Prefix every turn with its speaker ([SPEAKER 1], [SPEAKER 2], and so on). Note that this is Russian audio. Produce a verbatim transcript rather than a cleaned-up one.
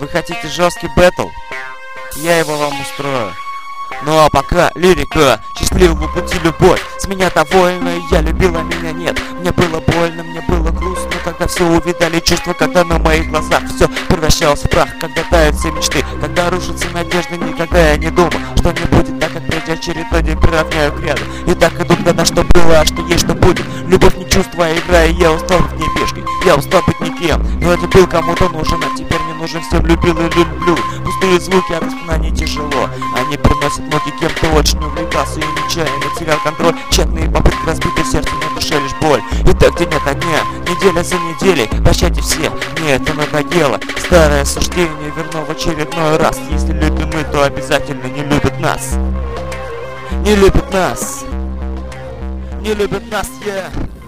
[SPEAKER 1] Вы хотите жесткий бэтл? Я его вам устрою. Ну а пока лирика, счастливого пути любовь. С меня-то вольно, я любила, меня нет. Мне было больно, мне было грустно, когда все увидали чувства, когда на моих глазах все превращалось в прах, когда тают все мечты, когда рушатся надежды. Никогда я не думал, что не будет так, как прежде очередной день приравняю к ряду. И так иду на что было, а что есть, что будет. Любовь не чувство, а игра, и я устал быть не пешкой. Я устал быть никем, но это был кому-то нужен, а теперь не нужен, всем любил и люблю. Пустые звуки, от воспоминаний тяжело. Они приносят ноги, кем-то очень увлекался и нечаянно терял контроль. Тщетные попытки разбитое сердце, на душе лишь боль. И так где нет огня, неделя за неделей. Прощайте все, мне это надоело. Старое суждение верно в очередной раз. Если любим мы, то обязательно не любят нас. Не любят нас. Не любят нас, я yeah.